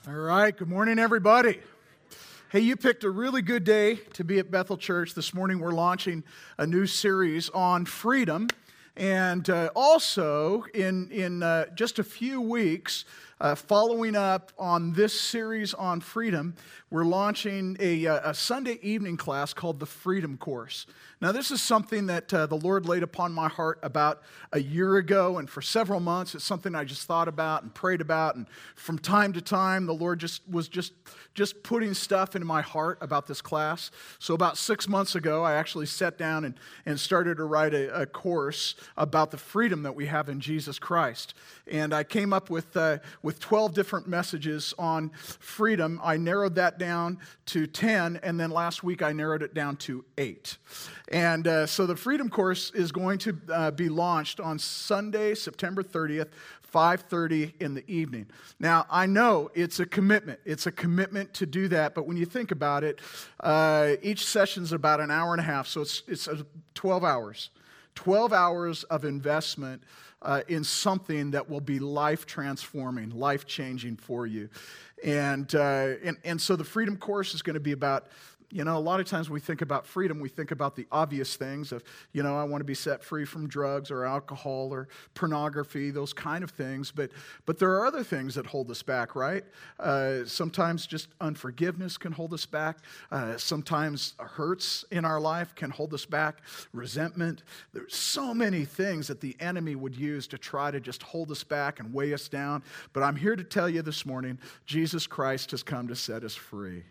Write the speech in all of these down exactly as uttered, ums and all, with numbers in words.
All right, good morning, everybody. Hey, you picked a really good day to be at Bethel Church. This morning we're launching a new series on freedom. And uh, also, in, in uh, just a few weeks, uh, following up on this series on freedom, we're launching a, a Sunday evening class called the Freedom Course. Now, this is something that uh, the Lord laid upon my heart about a year ago, and for several months, it's something I just thought about and prayed about, and from time to time, the Lord just was just, just putting stuff into my heart about this class. So about six months ago, I actually sat down and, and started to write a, a course about the freedom that we have in Jesus Christ. And I came up with, uh, with twelve different messages on freedom. I narrowed that down to ten, and then last week I narrowed it down to eight. And uh, so the Freedom Course is going to uh, be launched on Sunday, September thirtieth, five thirty in the evening. Now, I know it's a commitment. It's a commitment to do that, but when you think about it, uh, each session's about an hour and a half, so it's, it's twelve hours. twelve hours of investment uh, in something that will be life-transforming, life-changing for you. And, uh, and, and so the Freedom Course is going to be about, you know, a lot of times we think about freedom, we think about the obvious things of, you know, I want to be set free from drugs or alcohol or pornography, those kind of things. But but there are other things that hold us back, right? Uh, sometimes just unforgiveness can hold us back. Uh, sometimes hurts in our life can hold us back. Resentment. There's so many things that the enemy would use to try to just hold us back and weigh us down. But I'm here to tell you this morning, Jesus Christ has come to set us free.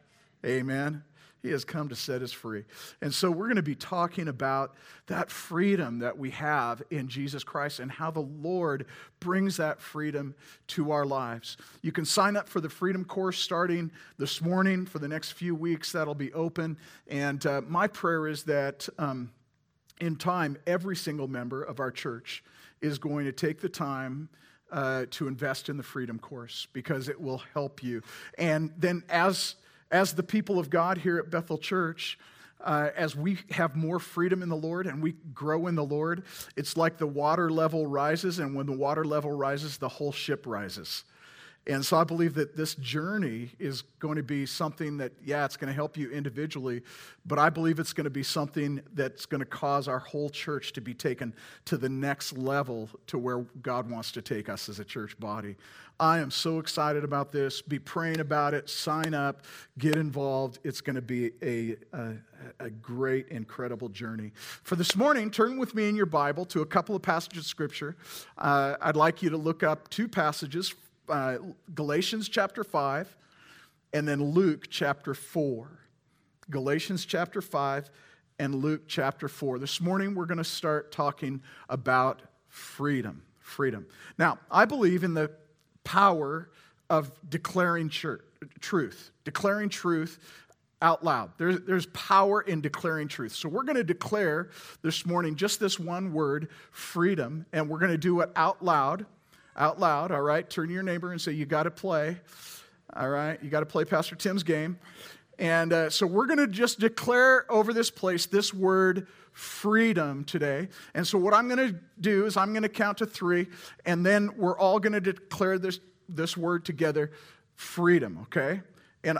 Amen. He has come to set us free. And so we're going to be talking about that freedom that we have in Jesus Christ and how the Lord brings that freedom to our lives. You can sign up for the Freedom Course starting this morning. For the next few weeks, that'll be open. And uh, my prayer is that um, in time, every single member of our church is going to take the time uh, to invest in the Freedom Course because it will help you. And then as As the people of God here at Bethel Church, uh, as we have more freedom in the Lord and we grow in the Lord, it's like the water level rises, and when the water level rises, the whole ship rises. And so I believe that this journey is going to be something that, yeah, it's going to help you individually, but I believe it's going to be something that's going to cause our whole church to be taken to the next level to where God wants to take us as a church body. I am so excited about this. Be praying about it. Sign up. Get involved. It's going to be a, a, a great, incredible journey. For this morning, turn with me in your Bible to a couple of passages of Scripture. Uh, I'd like you to look up two passages, uh, Galatians chapter five and then Luke chapter four. Galatians chapter five and Luke chapter four. This morning, we're going to start talking about freedom. Freedom. Now, I believe in the power of declaring church, truth, declaring truth out loud. There's, there's power in declaring truth. So we're going to declare this morning just this one word, freedom, and we're going to do it out loud, out loud, all right? Turn to your neighbor and say, you got to play, all right? You got to play Pastor Tim's game. And uh, so we're going to just declare over this place this word, freedom, today. And so what I'm going to do is I'm going to count to three, and then we're all going to declare this, this word together, freedom, okay? And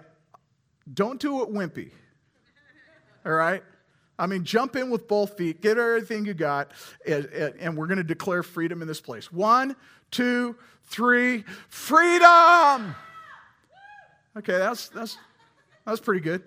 don't do it wimpy, all right? I mean, jump in with both feet, get everything you got, and, and we're going to declare freedom in this place. One, two, three, freedom! Okay, that's that's that's pretty good.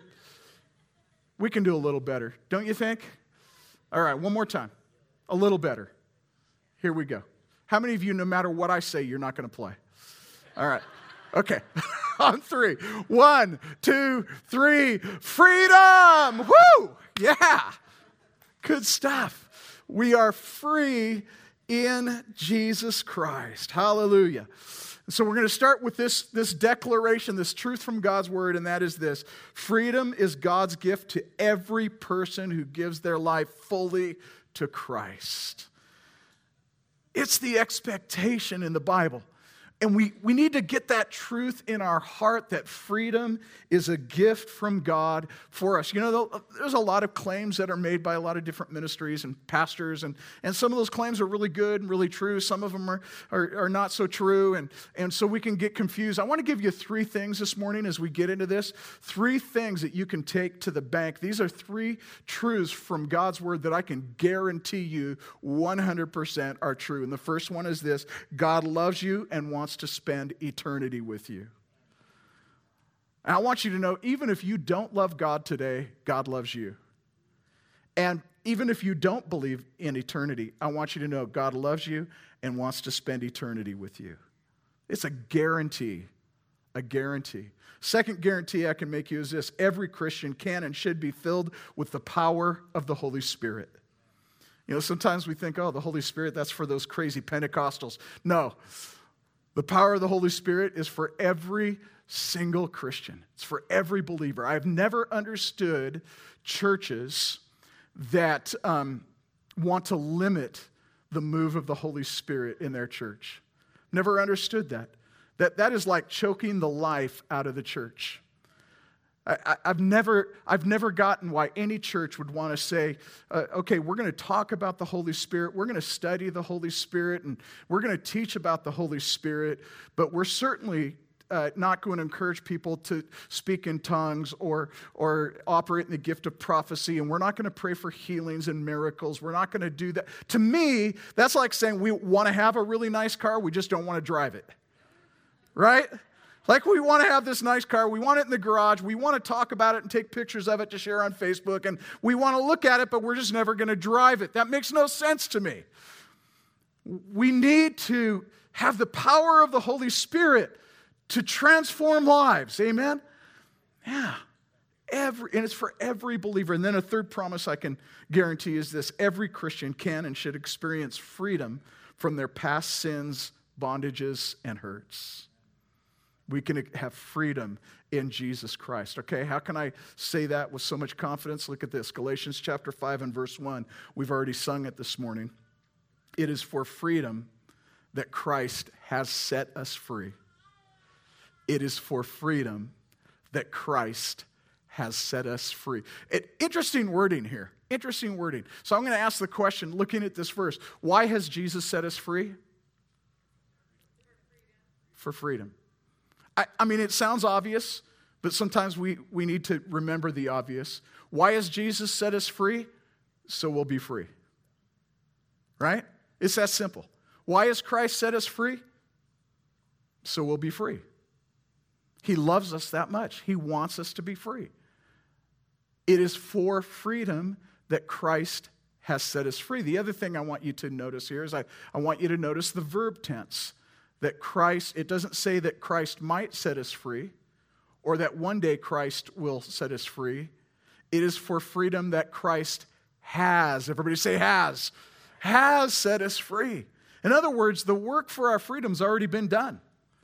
We can do a little better, don't you think? All right, one more time. A little better. Here we go. How many of you, no matter what I say, you're not going to play? All right. Okay. On three. One, two, three. Freedom! Woo! Yeah. Good stuff. We are free in Jesus Christ. Hallelujah. So we're going to start with this, this declaration, this truth from God's word, and that is this. Freedom is God's gift to every person who gives their life fully to Christ. It's the expectation in the Bible. And we, we need to get that truth in our heart that freedom is a gift from God for us. You know, there's a lot of claims that are made by a lot of different ministries and pastors, and, and some of those claims are really good and really true. Some of them are, are, are not so true, and, and so we can get confused. I want to give you three things this morning as we get into this. Three things that you can take to the bank. These are three truths from God's word that I can guarantee you one hundred percent are true. And the first one is this: God loves you and wants to spend eternity with you. And I want you to know, even if you don't love God today, God loves you. And even if you don't believe in eternity, I want you to know God loves you and wants to spend eternity with you. It's a guarantee, a guarantee. Second guarantee I can make you is this: every Christian can and should be filled with the power of the Holy Spirit. You know, sometimes we think, oh, the Holy Spirit, that's for those crazy Pentecostals. No. The power of the Holy Spirit is for every single Christian. It's for every believer. I've never understood churches that um, want to limit the move of the Holy Spirit in their church. Never understood that. That, that is like choking the life out of the church. I, I, I've never, I've never gotten why any church would want to say, uh, okay, we're going to talk about the Holy Spirit, we're going to study the Holy Spirit, and we're going to teach about the Holy Spirit, but we're certainly uh, not going to encourage people to speak in tongues or, or operate in the gift of prophecy, and we're not going to pray for healings and miracles. We're not going to do that. To me, that's like saying we want to have a really nice car, we just don't want to drive it. Right? Like, we want to have this nice car, we want it in the garage, we want to talk about it and take pictures of it to share on Facebook, and we want to look at it, but we're just never going to drive it. That makes no sense to me. We need to have the power of the Holy Spirit to transform lives. Amen? Yeah. Every, and it's for every believer. And then a third promise I can guarantee is this: every Christian can and should experience freedom from their past sins, bondages, and hurts. We can have freedom in Jesus Christ. Okay, how can I say that with so much confidence? Look at this, Galatians chapter five and verse one. We've already sung it this morning. It is for freedom that Christ has set us free. It is for freedom that Christ has set us free. It, interesting wording here. Interesting wording. So I'm going to ask the question, looking at this verse, why has Jesus set us free? For freedom. I, I mean, it sounds obvious, but sometimes we, we need to remember the obvious. Why has Jesus set us free? So we'll be free. Right? It's that simple. Why has Christ set us free? So we'll be free. He loves us that much. He wants us to be free. It is for freedom that Christ has set us free. The other thing I want you to notice here is I, I want you to notice the verb tense. That Christ, it doesn't say that Christ might set us free or that one day Christ will set us free. It is for freedom that Christ has, everybody say has, has set us free. In other words, the work for our freedom's already been done.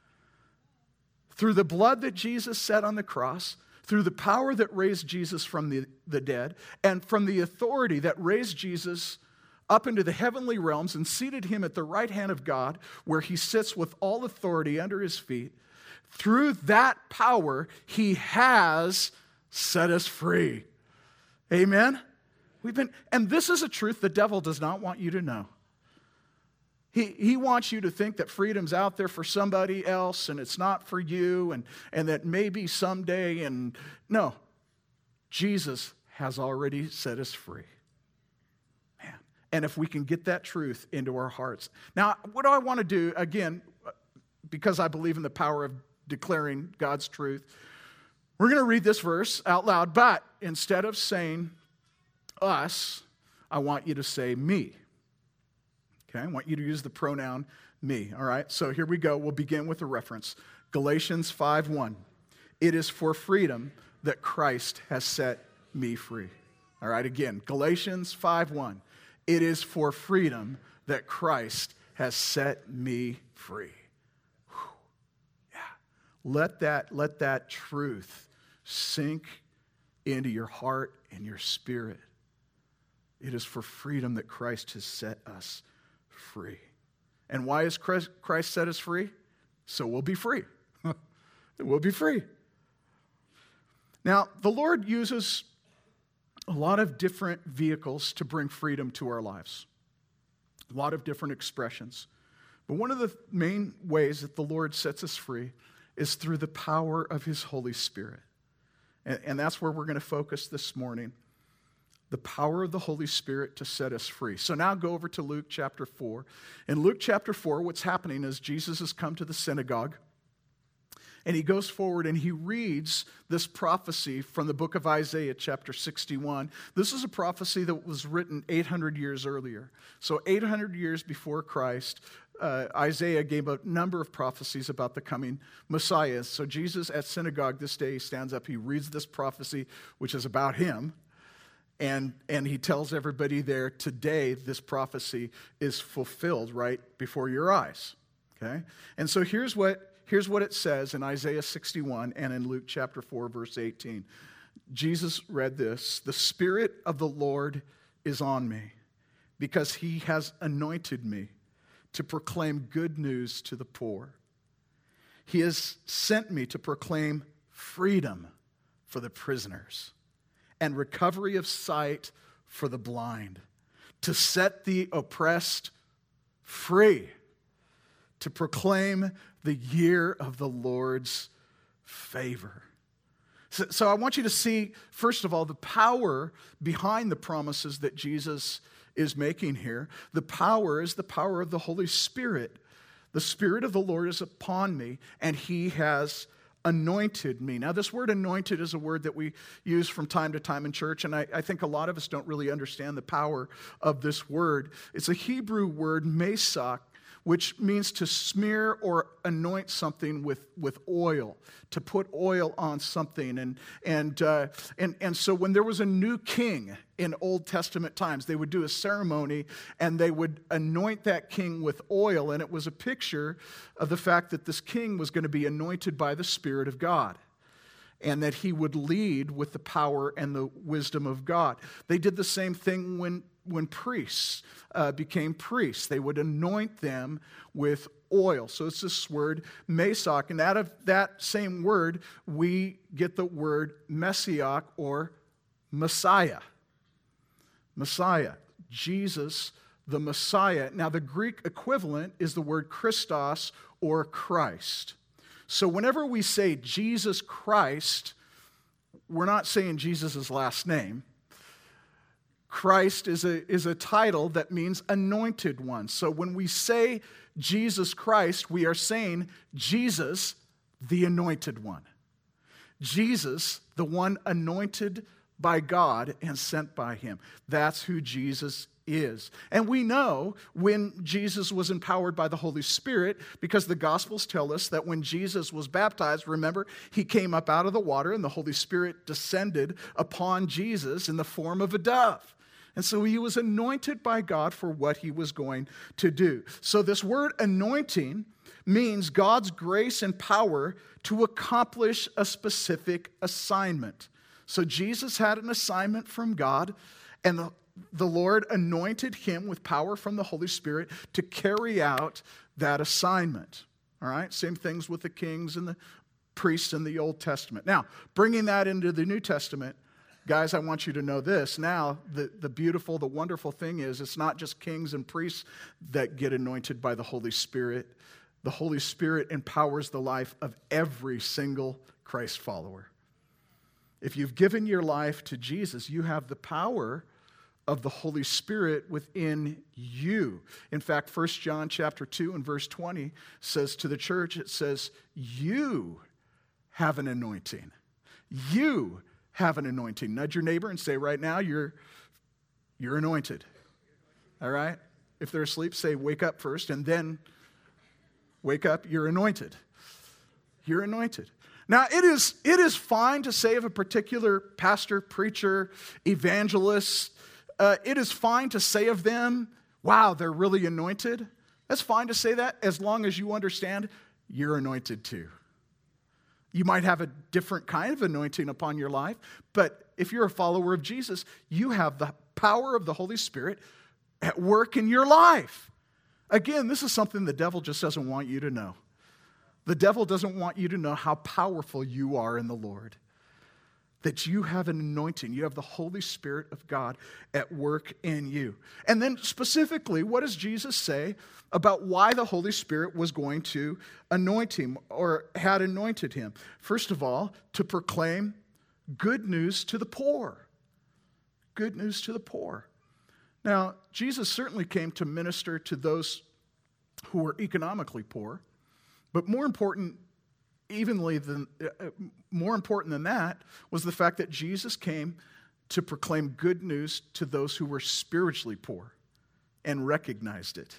Through the blood that Jesus shed on the cross, through the power that raised Jesus from the, the dead, and from the authority that raised Jesus up into the heavenly realms and seated him at the right hand of God, where he sits with all authority under his feet. Through that power, he has set us free. Amen? We've been, and this is a truth the devil does not want you to know. He, he wants you to think that freedom's out there for somebody else and it's not for you, and, and that maybe someday, and no. Jesus has already set us free. And if we can get that truth into our hearts. Now, what do I want to do? Again, because I believe in the power of declaring God's truth, we're going to read this verse out loud, but instead of saying us, I want you to say me. Okay, I want you to use the pronoun me, all right? So here we go. We'll begin with a reference. Galatians five one. It is for freedom that Christ has set me free. All right, again, Galatians five one. It is for freedom that Christ has set me free. Whew. Yeah. Let that, let that truth sink into your heart and your spirit. It is for freedom that Christ has set us free. And why has Christ set us free? So we'll be free. We'll be free. Now, the Lord uses a lot of different vehicles to bring freedom to our lives. A lot of different expressions. But one of the main ways that the Lord sets us free is through the power of His Holy Spirit. And, and that's where we're going to focus this morning. The power of the Holy Spirit to set us free. So now go over to Luke chapter four. In Luke chapter four, what's happening is Jesus has come to the synagogue. And he goes forward and he reads this prophecy from the book of Isaiah, chapter sixty-one. This is a prophecy that was written eight hundred years earlier. So eight hundred years before Christ, uh, Isaiah gave a number of prophecies about the coming Messiah. So Jesus at synagogue this day, he stands up, he reads this prophecy, which is about him. And, and he tells everybody there, today this prophecy is fulfilled right before your eyes. Okay? And so here's what Here's what it says in Isaiah sixty-one and in Luke chapter four, verse eighteen. Jesus read this, "The Spirit of the Lord is on me, because He has anointed me to proclaim good news to the poor. He has sent me to proclaim freedom for the prisoners and recovery of sight for the blind, to set the oppressed free, to proclaim the year of the Lord's favor." So, so I want you to see, first of all, the power behind the promises that Jesus is making here. The power is the power of the Holy Spirit. The Spirit of the Lord is upon me, and He has anointed me. Now, this word anointed is a word that we use from time to time in church, and I, I think a lot of us don't really understand the power of this word. It's a Hebrew word, mesach, which means to smear or anoint something with, with oil, to put oil on something. And, and, uh, and, and so when there was a new king in Old Testament times, they would do a ceremony and they would anoint that king with oil. And it was a picture of the fact that this king was going to be anointed by the Spirit of God, and that he would lead with the power and the wisdom of God. They did the same thing when, when priests uh, became priests. They would anoint them with oil. So it's this word, mesach, and out of that same word, we get the word Messiah or Messiah. Messiah. Jesus, the Messiah. Now, the Greek equivalent is the word Christos or Christ. So whenever we say Jesus Christ, we're not saying Jesus' last name. Christ is a, is a title that means anointed one. So when we say Jesus Christ, we are saying Jesus, the anointed one. Jesus, the one anointed by God and sent by Him. That's who Jesus is. And we know when Jesus was empowered by the Holy Spirit, because the Gospels tell us that when Jesus was baptized, remember, He came up out of the water and the Holy Spirit descended upon Jesus in the form of a dove. And so He was anointed by God for what He was going to do. So this word anointing means God's grace and power to accomplish a specific assignment. So Jesus had an assignment from God, and the The Lord anointed Him with power from the Holy Spirit to carry out that assignment. All right? Same things with the kings and the priests in the Old Testament. Now, bringing that into the New Testament, guys, I want you to know this. Now, the, the beautiful, the wonderful thing is it's not just kings and priests that get anointed by the Holy Spirit. The Holy Spirit empowers the life of every single Christ follower. If you've given your life to Jesus, you have the power of the Holy Spirit within you. In fact, First John chapter two and verse twenty says to the church, it says, you have an anointing. You have an anointing. Nudge your neighbor and say, right now, you're, you're anointed. All right? If they're asleep, say, wake up first, and then wake up, you're anointed. You're anointed. Now, it is, it is fine to say of a particular pastor, preacher, evangelist, Uh, it is fine to say of them, wow, they're really anointed. That's fine to say that as long as you understand you're anointed too. You might have a different kind of anointing upon your life, but if you're a follower of Jesus, you have the power of the Holy Spirit at work in your life. Again, this is something the devil just doesn't want you to know. The devil doesn't want you to know how powerful you are in the Lord. That you have an anointing. You have the Holy Spirit of God at work in you. And then specifically, what does Jesus say about why the Holy Spirit was going to anoint him or had anointed him? First of all, to proclaim good news to the poor. Good news to the poor. Now, Jesus certainly came to minister to those who were economically poor, but more important Evenly than, uh, more important than that was the fact that Jesus came to proclaim good news to those who were spiritually poor and recognized it.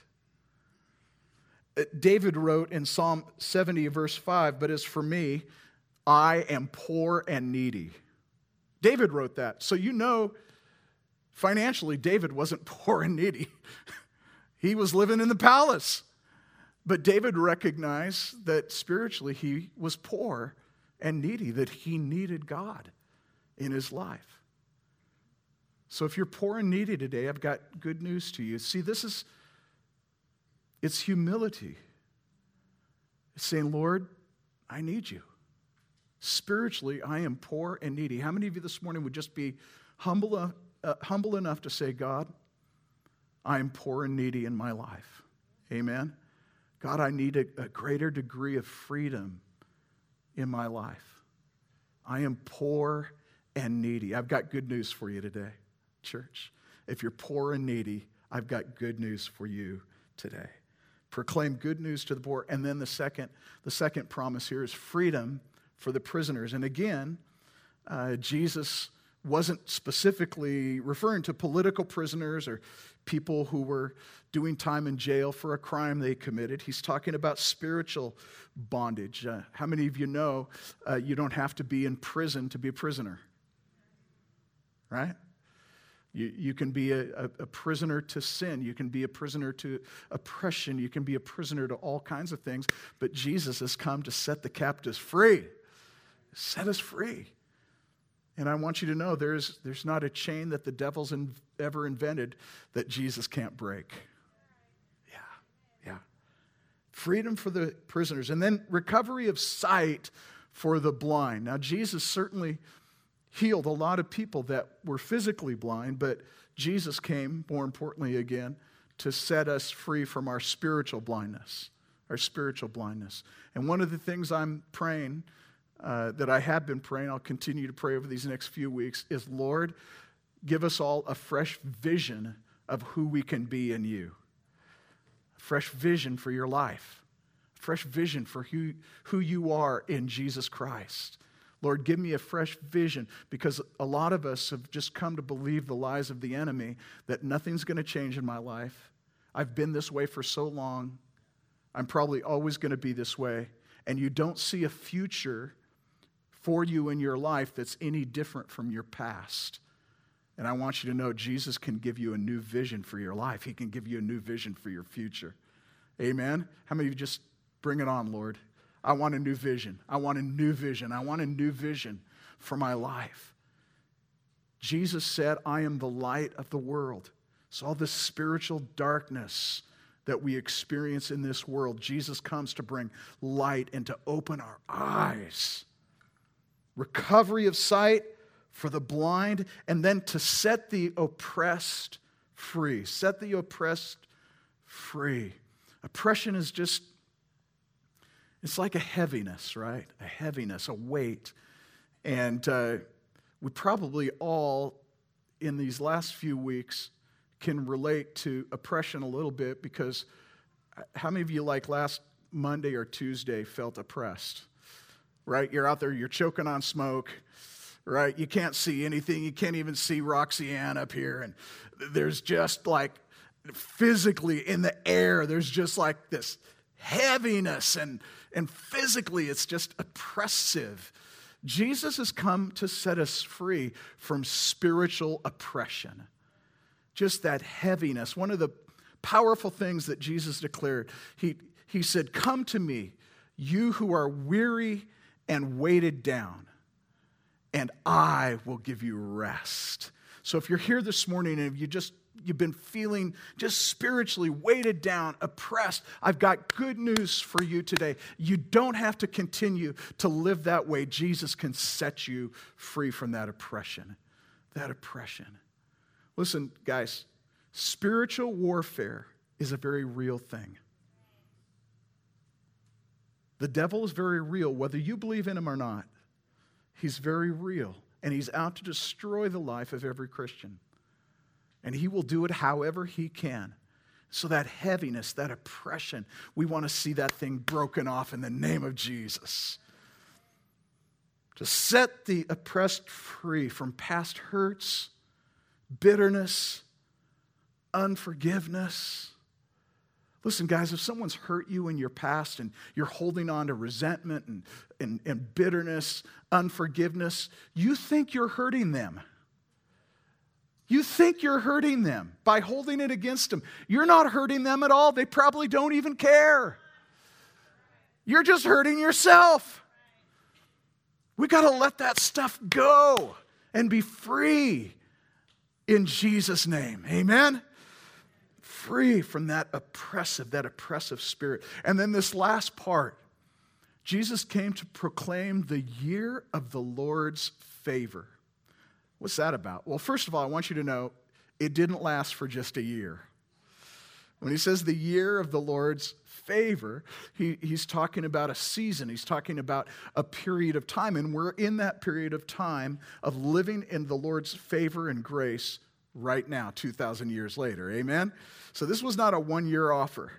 Uh, David wrote in Psalm seventy, verse five, "But as for me, I am poor and needy." David wrote that. So you know, financially, David wasn't poor and needy. He was living in the palace. But David recognized that spiritually he was poor and needy, that he needed God in his life. So if you're poor and needy today, I've got good news to you. See, this is, it's humility. It's saying, Lord, I need you. Spiritually, I am poor and needy. How many of you this morning would just be humble, uh, humble enough to say, God, I am poor and needy in my life. Amen. God, I need a, a greater degree of freedom in my life. I am poor and needy. I've got good news for you today, church. If you're poor and needy, I've got good news for you today. Proclaim good news to the poor. And then the second, the second promise here is freedom for the prisoners. And again, uh, Jesus wasn't specifically referring to political prisoners or people who were doing time in jail for a crime they committed. He's talking about spiritual bondage. Uh, how many of you know uh, you don't have to be in prison to be a prisoner? Right? You, you can be a, a, a prisoner to sin. You can be a prisoner to oppression. You can be a prisoner to all kinds of things. But Jesus has come to set the captives free. Set us free. And I want you to know there's, there's not a chain that the devil's in, ever invented that Jesus can't break. Yeah, yeah. Freedom for the prisoners. And then recovery of sight for the blind. Now, Jesus certainly healed a lot of people that were physically blind, but Jesus came, more importantly again, to set us free from our spiritual blindness, our spiritual blindness. And one of the things I'm praying Uh, that I have been praying, I'll continue to pray over these next few weeks, is, Lord, give us all a fresh vision of who we can be in you. A fresh vision for your life. A fresh vision for who, who you are in Jesus Christ. Lord, give me a fresh vision, because a lot of us have just come to believe the lies of the enemy that nothing's going to change in my life. I've been this way for so long. I'm probably always going to be this way. And you don't see a future for you in your life that's any different from your past. And I want you to know Jesus can give you a new vision for your life. He can give you a new vision for your future. Amen? How many of you just bring it on, Lord? I want a new vision. I want a new vision. I want a new vision for my life. Jesus said, I am the light of the world. So all this spiritual darkness that we experience in this world, Jesus comes to bring light and to open our eyes. Recovery of sight for the blind, and then to set the oppressed free. Set the oppressed free. Oppression is just, it's like a heaviness, right? A heaviness, a weight. And uh, we probably all, in these last few weeks, can relate to oppression a little bit, because how many of you, like last Monday or Tuesday, felt oppressed? Right? You're out there, you're choking on smoke, right? You can't see anything. You can't even see Roxy Ann up here. And there's just like, physically in the air, there's just like this heaviness, and, and physically it's just oppressive. Jesus has come to set us free from spiritual oppression. Just that heaviness. One of the powerful things that Jesus declared, he, he said, come to me, you who are weary and weighted down, and I will give you rest. So if you're here this morning and you just you've been feeling just spiritually weighted down, oppressed, I've got good news for you today. You don't have to continue to live that way. Jesus can set you free from that oppression. That oppression. Listen, guys, spiritual warfare is a very real thing. The devil is very real, whether you believe in him or not. He's very real, and he's out to destroy the life of every Christian. And he will do it however he can. So that heaviness, that oppression, we want to see that thing broken off in the name of Jesus. To set the oppressed free from past hurts, bitterness, unforgiveness. Listen, guys, if someone's hurt you in your past and you're holding on to resentment and, and, and bitterness, unforgiveness, you think you're hurting them. You think you're hurting them by holding it against them. You're not hurting them at all. They probably don't even care. You're just hurting yourself. We got to let that stuff go and be free in Jesus' name. Amen? Free from that oppressive, that oppressive spirit. And then this last part, Jesus came to proclaim the year of the Lord's favor. What's that about? Well, first of all, I want you to know it didn't last for just a year. When he says the year of the Lord's favor, he, he's talking about a season. He's talking about a period of time. And we're in that period of time of living in the Lord's favor and grace right now, two thousand years later. Amen? So this was not a one-year offer.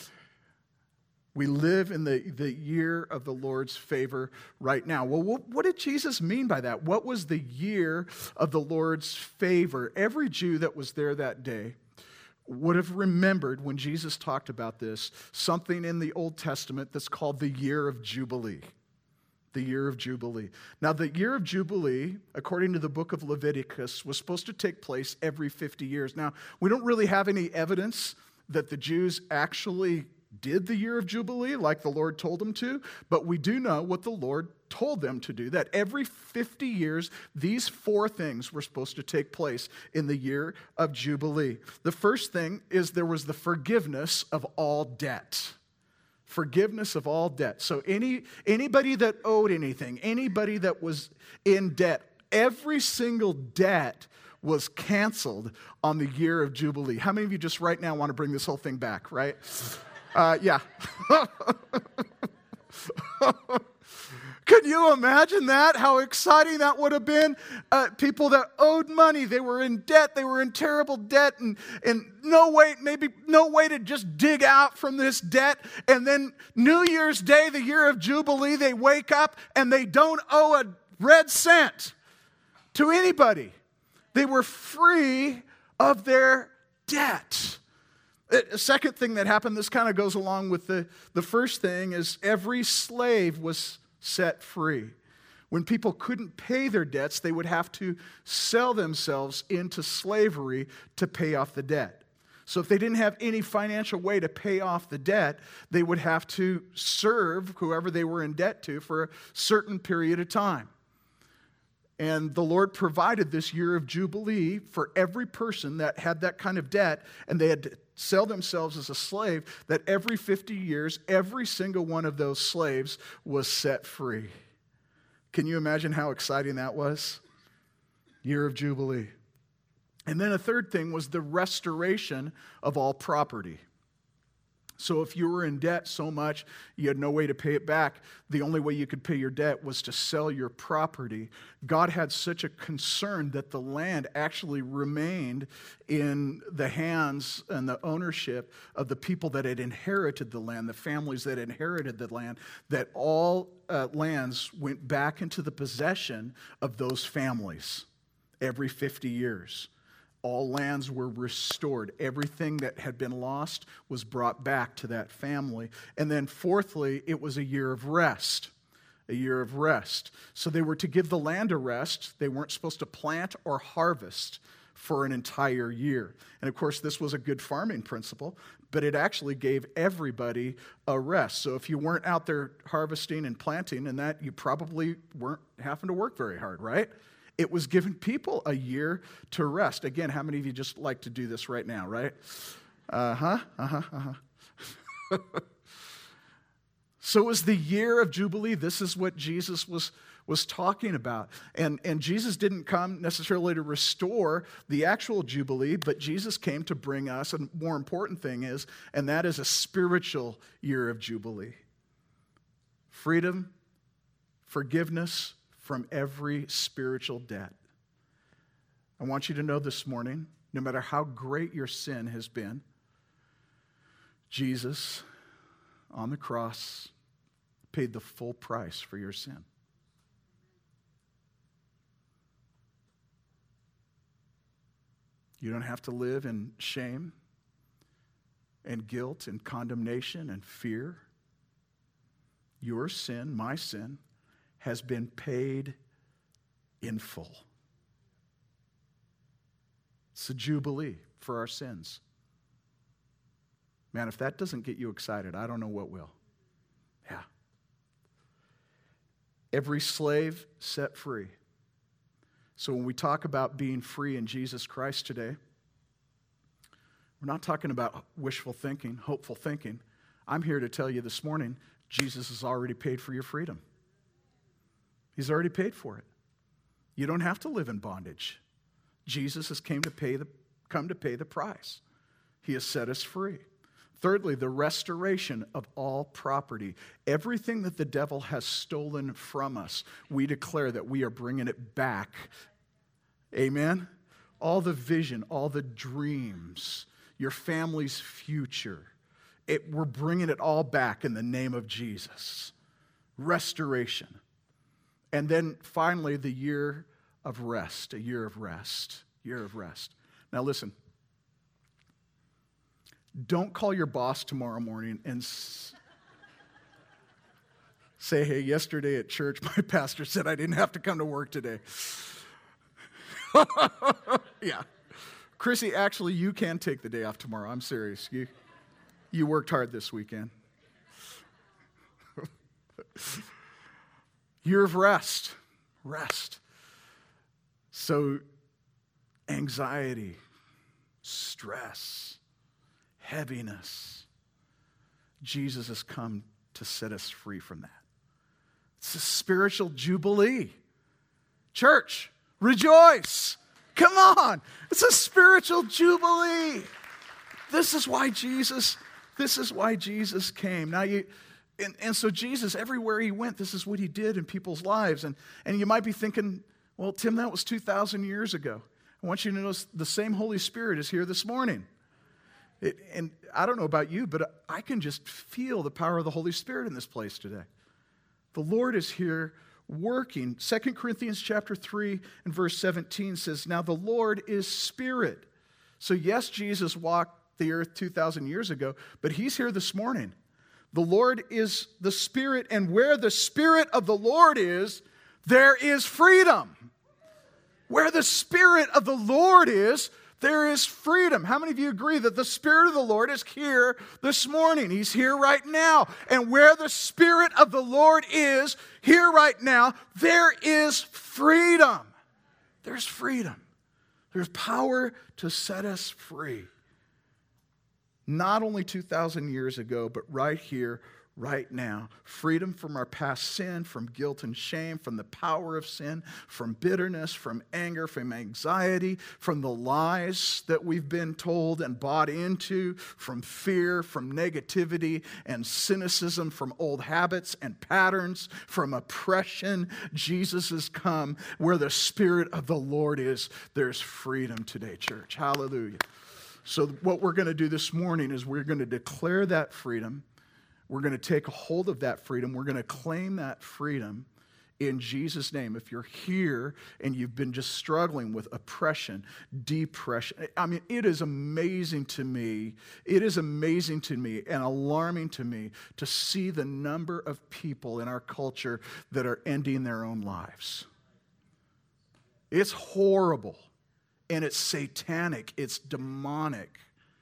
We live in the, the year of the Lord's favor right now. Well, what, what did Jesus mean by that? What was the year of the Lord's favor? Every Jew that was there that day would have remembered when Jesus talked about this, something in the Old Testament that's called the year of Jubilee. The year of Jubilee. Now, the year of Jubilee, according to the book of Leviticus, was supposed to take place every fifty years. Now, we don't really have any evidence that the Jews actually did the year of Jubilee like the Lord told them to, but we do know what the Lord told them to do, that every fifty years, these four things were supposed to take place in the year of Jubilee. The first thing is there was the forgiveness of all debt. Forgiveness of all debt. So any anybody that owed anything, anybody that was in debt, every single debt was canceled on the year of Jubilee. How many of you just right now want to bring this whole thing back, right? Uh, yeah. Could you imagine that? How exciting that would have been? Uh, people that owed money, they were in debt, they were in terrible debt, and, and no way, maybe no way to just dig out from this debt. And then New Year's Day, the year of Jubilee, they wake up and they don't owe a red cent to anybody. They were free of their debt. A second thing that happened, this kind of goes along with the, the first thing, is every slave was set free. When people couldn't pay their debts, they would have to sell themselves into slavery to pay off the debt. So if they didn't have any financial way to pay off the debt, they would have to serve whoever they were in debt to for a certain period of time. And the Lord provided this year of Jubilee for every person that had that kind of debt, and they had to sell themselves as a slave, that every fifty years, every single one of those slaves was set free. Can you imagine how exciting that was? Year of Jubilee. And then a third thing was the restoration of all property. So if you were in debt so much, you had no way to pay it back, the only way you could pay your debt was to sell your property. God had such a concern that the land actually remained in the hands and the ownership of the people that had inherited the land, the families that inherited the land, that all uh, lands went back into the possession of those families every fifty years. All lands were restored. Everything that had been lost was brought back to that family. And then fourthly, it was a year of rest. A year of rest. So they were to give the land a rest. They weren't supposed to plant or harvest for an entire year. And of course, this was a good farming principle, but it actually gave everybody a rest. So if you weren't out there harvesting and planting and that, you probably weren't having to work very hard, right? It was giving people a year to rest. Again, how many of you just like to do this right now, right? Uh-huh, uh-huh, uh-huh. So it was the year of Jubilee. This is what Jesus was, was talking about. And, and Jesus didn't come necessarily to restore the actual Jubilee, but Jesus came to bring us, a more important thing is, and that is a spiritual year of Jubilee. Freedom, forgiveness from every spiritual debt. I want you to know this morning, no matter how great your sin has been, Jesus on the cross paid the full price for your sin. You don't have to live in shame and guilt and condemnation and fear. Your sin, my sin, has been paid in full. It's a jubilee for our sins. Man, if that doesn't get you excited, I don't know what will. Yeah. Every slave set free. So when we talk about being free in Jesus Christ today, we're not talking about wishful thinking, hopeful thinking. I'm here to tell you this morning, Jesus has already paid for your freedom. He's already paid for it. You don't have to live in bondage. Jesus has came to pay the, come to pay the price. He has set us free. Thirdly, the restoration of all property. Everything that the devil has stolen from us, we declare that we are bringing it back. Amen? All the vision, all the dreams, your family's future, it, we're bringing it all back in the name of Jesus. Restoration. And then finally, the year of rest, a year of rest, year of rest. Now listen. Don't call your boss tomorrow morning and s- say, hey, yesterday at church, my pastor said I didn't have to come to work today. Yeah. Chrissy, actually, you can take the day off tomorrow. I'm serious. You, you worked hard this weekend. Year of rest. Rest. So, anxiety, stress, heaviness. Jesus has come to set us free from that. It's a spiritual jubilee. Church, rejoice. Come on. It's a spiritual jubilee. This is why Jesus, this is why Jesus came. Now you, and, and so Jesus, everywhere he went, this is what he did in people's lives. And, and you might be thinking, well, Tim, that was two thousand years ago. I want you to know the same Holy Spirit is here this morning. It, and I don't know about you, but I can just feel the power of the Holy Spirit in this place today. The Lord is here working. Second Corinthians chapter three and verse seventeen says, now the Lord is Spirit. So yes, Jesus walked the earth two thousand years ago, but he's here this morning. The Lord is the Spirit, and where the Spirit of the Lord is, there is freedom. Where the Spirit of the Lord is, there is freedom. How many of you agree that the Spirit of the Lord is here this morning? He's here right now. And where the Spirit of the Lord is, here right now, there is freedom. There's freedom. There's power to set us free. Not only two thousand years ago, but right here, right now. Freedom from our past sin, from guilt and shame, from the power of sin, from bitterness, from anger, from anxiety, from the lies that we've been told and bought into, from fear, from negativity and cynicism, from old habits and patterns, from oppression. Jesus has come. Where the Spirit of the Lord is, there's freedom today, church. Hallelujah. So what we're going to do this morning is we're going to declare that freedom. We're going to take a hold of that freedom. We're going to claim that freedom in Jesus' name. If you're here and you've been just struggling with oppression, depression, I mean, it is amazing to me. It is amazing to me and alarming to me to see the number of people in our culture that are ending their own lives. It's horrible, and it's satanic. It's demonic.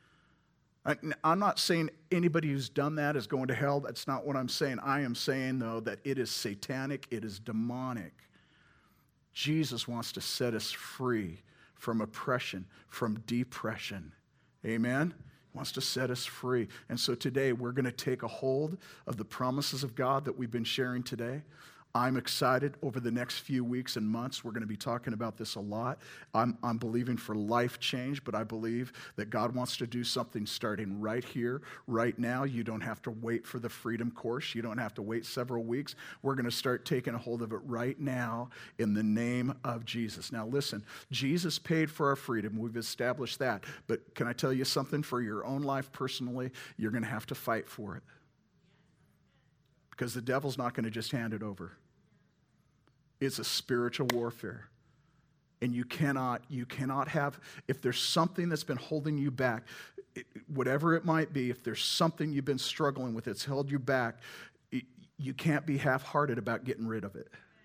I'm not saying anybody who's done that is going to hell. That's not what I'm saying. I am saying, though, that it is satanic. It is demonic. Jesus wants to set us free from oppression, from depression. Amen? He wants to set us free. And so today we're going to take a hold of the promises of God that we've been sharing today. I'm excited over the next few weeks and months. We're going to be talking about this a lot. I'm, I'm believing for life change, but I believe that God wants to do something starting right here, right now. You don't have to wait for the Freedom Course. You don't have to wait several weeks. We're going to start taking a hold of it right now in the name of Jesus. Now listen, Jesus paid for our freedom. We've established that. But can I tell you something? For your own life personally, you're going to have to fight for it. Because the devil's not going to just hand it over. It's a spiritual warfare. And you cannot, you cannot have, if there's something that's been holding you back, it, whatever it might be, if there's something you've been struggling with that's held you back, it, you can't be half-hearted about getting rid of it.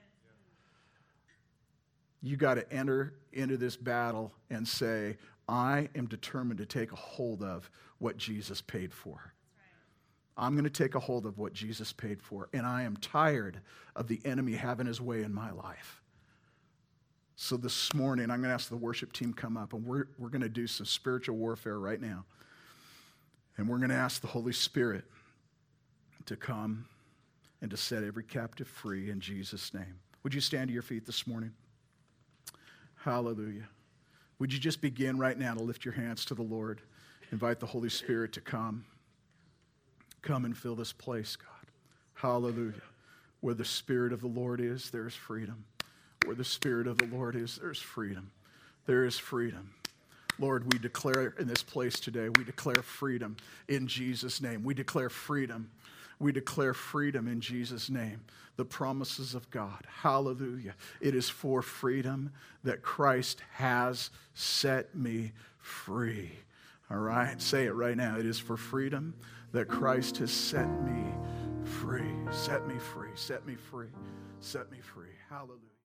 You got to enter into this battle and say, I am determined to take a hold of what Jesus paid for. I'm going to take a hold of what Jesus paid for, and I am tired of the enemy having his way in my life. So this morning, I'm going to ask the worship team come up, and we're, we're going to do some spiritual warfare right now. And we're going to ask the Holy Spirit to come and to set every captive free in Jesus' name. Would you stand to your feet this morning? Hallelujah. Would you just begin right now to lift your hands to the Lord? Invite the Holy Spirit to come. Come and fill this place, God. Hallelujah. Where the Spirit of the Lord is, there is freedom. Where the Spirit of the Lord is, there is freedom. There is freedom. Lord, we declare in this place today, we declare freedom in Jesus' name. We declare freedom. We declare freedom in Jesus' name. The promises of God. Hallelujah. It is for freedom that Christ has set me free. All right? Say it right now. It is for freedom that Christ has set me free. Set me free. Set me free. Set me free. Hallelujah.